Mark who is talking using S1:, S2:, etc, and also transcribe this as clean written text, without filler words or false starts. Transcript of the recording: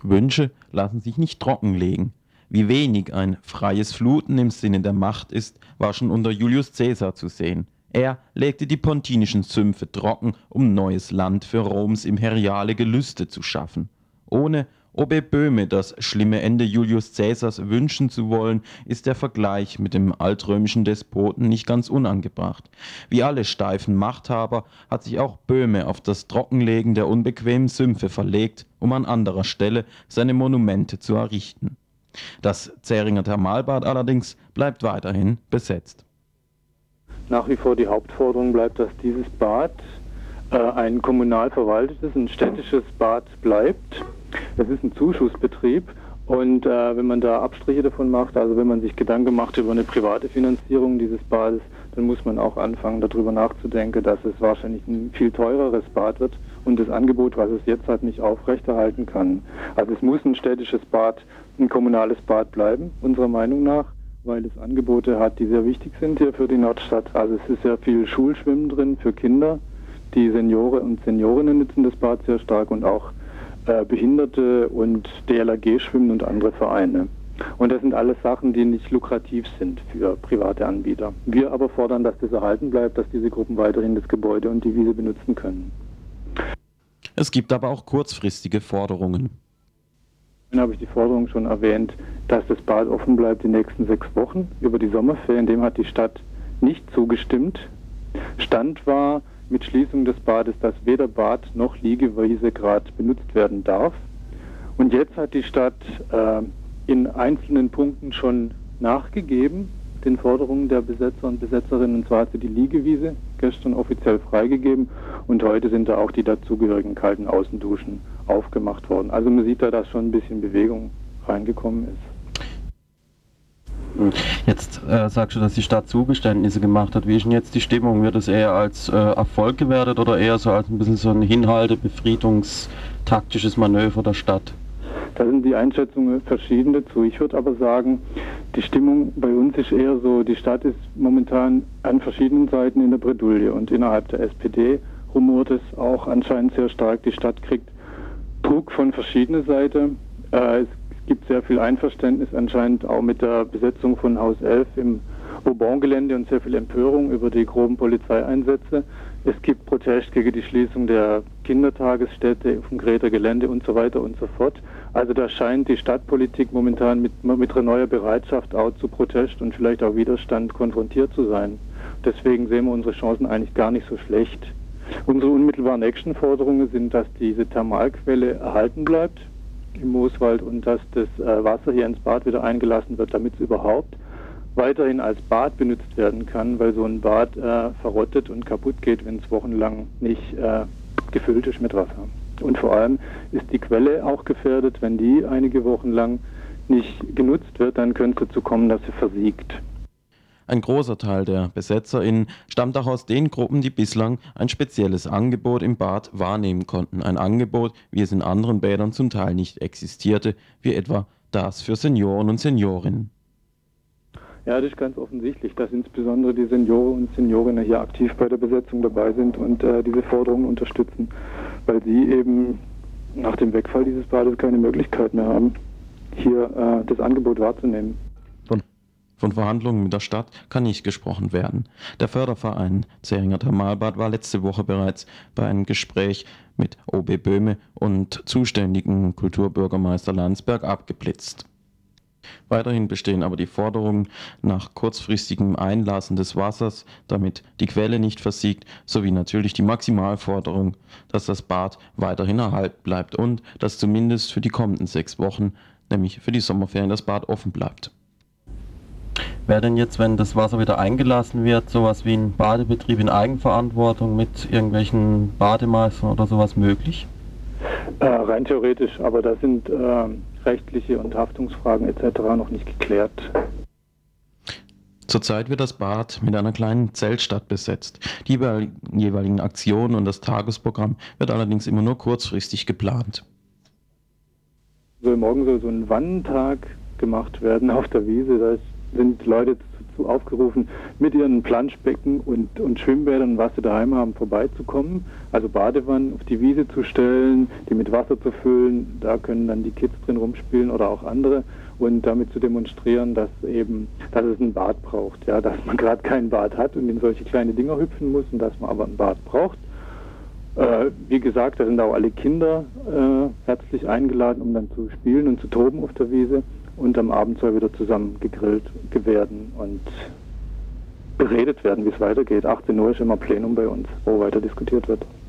S1: Wünsche lassen sich nicht trockenlegen. Wie wenig ein freies Fluten im Sinne der Macht ist, war schon unter Julius Caesar zu sehen. Er legte die pontinischen Sümpfe trocken, um neues Land für Roms imperiale Gelüste zu schaffen. Ohne Obe Böhme das schlimme Ende Julius Caesars wünschen zu wollen, ist der Vergleich mit dem altrömischen Despoten nicht ganz unangebracht. Wie alle steifen Machthaber hat sich auch Böhme auf das Trockenlegen der unbequemen Sümpfe verlegt, um an anderer Stelle seine Monumente zu errichten. Das Zähringer Thermalbad allerdings bleibt weiterhin besetzt.
S2: Nach wie vor die Hauptforderung bleibt, dass dieses Bad ein kommunal verwaltetes, ein städtisches Bad bleibt. Es ist ein Zuschussbetrieb und wenn man da Abstriche davon macht, also wenn man sich Gedanken macht über eine private Finanzierung dieses Bades, dann muss man auch anfangen, darüber nachzudenken, dass es wahrscheinlich ein viel teureres Bad wird und das Angebot, was es jetzt hat, nicht aufrechterhalten kann. Also es muss ein städtisches Bad, ein kommunales Bad bleiben, unserer Meinung nach, weil es Angebote hat, die sehr wichtig sind hier für die Nordstadt. Also es ist sehr viel Schulschwimmen drin für Kinder. Die Senioren und Seniorinnen nutzen das Bad sehr stark und auch Behinderte und DLRG-Schwimmen und andere Vereine. Und das sind alles Sachen, die nicht lukrativ sind für private Anbieter. Wir aber fordern, dass das erhalten bleibt, dass diese Gruppen weiterhin das Gebäude und die Wiese benutzen können.
S1: Es gibt aber auch kurzfristige Forderungen.
S2: Dann habe ich die Forderung schon erwähnt, dass das Bad offen bleibt die nächsten 6 Wochen über die Sommerferien. Dem hat die Stadt nicht zugestimmt. Stand war mit Schließung des Bades, dass weder Bad noch Liegewiese gerade benutzt werden darf. Und jetzt hat die Stadt in einzelnen Punkten schon nachgegeben, den Forderungen der Besetzer und Besetzerinnen. Und zwar hat sie die Liegewiese gestern offiziell freigegeben und heute sind da auch die dazugehörigen kalten Außenduschen aufgemacht worden. Also man sieht da, dass schon ein bisschen Bewegung reingekommen ist.
S3: Jetzt sagst du, dass die Stadt Zugeständnisse gemacht hat. Wie ist denn jetzt die Stimmung? Wird es eher als Erfolg gewertet oder eher so als ein bisschen so ein befriedungstaktisches Manöver der Stadt?
S2: Da sind die Einschätzungen verschieden dazu. Ich würde aber sagen, die Stimmung bei uns ist eher so, die Stadt ist momentan an verschiedenen Seiten in der Bredouille und innerhalb der SPD rumort es auch anscheinend sehr stark. Die Stadt kriegt Druck von verschiedener Seite. Es gibt sehr viel Einverständnis anscheinend auch mit der Besetzung von Haus 11 im Vauban-Gelände und sehr viel Empörung über die groben Polizeieinsätze. Es gibt Protest gegen die Schließung der Kindertagesstätte auf dem Greder Gelände und so weiter und so fort. Also da scheint die Stadtpolitik momentan mit einer neuen Bereitschaft auch zu Protest und vielleicht auch Widerstand konfrontiert zu sein. Deswegen sehen wir unsere Chancen eigentlich gar nicht so schlecht. Unsere unmittelbaren Actionforderungen sind, dass diese Thermalquelle erhalten bleibt im Mooswald und dass das Wasser hier ins Bad wieder eingelassen wird, damit es überhaupt weiterhin als Bad benutzt werden kann, weil so ein Bad verrottet und kaputt geht, wenn es wochenlang nicht gefüllt ist mit Wasser. Und vor allem ist die Quelle auch gefährdet, wenn die einige Wochen lang nicht genutzt wird, dann könnte es dazu kommen, dass sie versiegt.
S1: Ein großer Teil der BesetzerInnen stammt auch aus den Gruppen, die bislang ein spezielles Angebot im Bad wahrnehmen konnten. Ein Angebot, wie es in anderen Bädern zum Teil nicht existierte, wie etwa das für Senioren und Seniorinnen.
S2: Ja, das ist ganz offensichtlich, dass insbesondere die Senioren und Seniorinnen hier aktiv bei der Besetzung dabei sind und diese Forderungen unterstützen, weil sie eben nach dem Wegfall dieses Bades keine Möglichkeit mehr haben, hier das Angebot wahrzunehmen.
S1: Von Verhandlungen mit der Stadt kann nicht gesprochen werden. Der Förderverein Zähringer Thermalbad war letzte Woche bereits bei einem Gespräch mit OB Böhme und zuständigen Kulturbürgermeister Landsberg abgeblitzt. Weiterhin bestehen aber die Forderungen nach kurzfristigem Einlassen des Wassers, damit die Quelle nicht versiegt, sowie natürlich die Maximalforderung, dass das Bad weiterhin erhalten bleibt und dass zumindest für die kommenden 6 Wochen, nämlich für die Sommerferien, das Bad offen bleibt.
S3: Wäre denn jetzt, wenn das Wasser wieder eingelassen wird, sowas wie ein Badebetrieb in Eigenverantwortung mit irgendwelchen Bademeistern oder sowas möglich?
S2: Rein theoretisch, aber da sind rechtliche und Haftungsfragen etc. noch nicht geklärt.
S1: Zurzeit wird das Bad mit einer kleinen Zeltstadt besetzt. Die jeweiligen Aktionen und das Tagesprogramm wird allerdings immer nur kurzfristig geplant.
S2: Morgen soll so ein Wannentag gemacht werden auf der Wiese. Da sind Leute zu dazu aufgerufen, mit ihren Planschbecken und Schwimmbädern, was sie daheim haben, vorbeizukommen. Also Badewannen auf die Wiese zu stellen, die mit Wasser zu füllen. Da können dann die Kids drin rumspielen oder auch andere. Und damit zu demonstrieren, dass es ein Bad braucht. Ja, dass man gerade kein Bad hat und in solche kleine Dinger hüpfen muss und dass man aber ein Bad braucht. Wie gesagt, da sind auch alle Kinder herzlich eingeladen, um dann zu spielen und zu toben auf der Wiese. Und am Abend soll wieder zusammen gegrillt werden und beredet werden, wie es weitergeht. 18 Uhr ist immer Plenum bei uns, wo weiter diskutiert wird.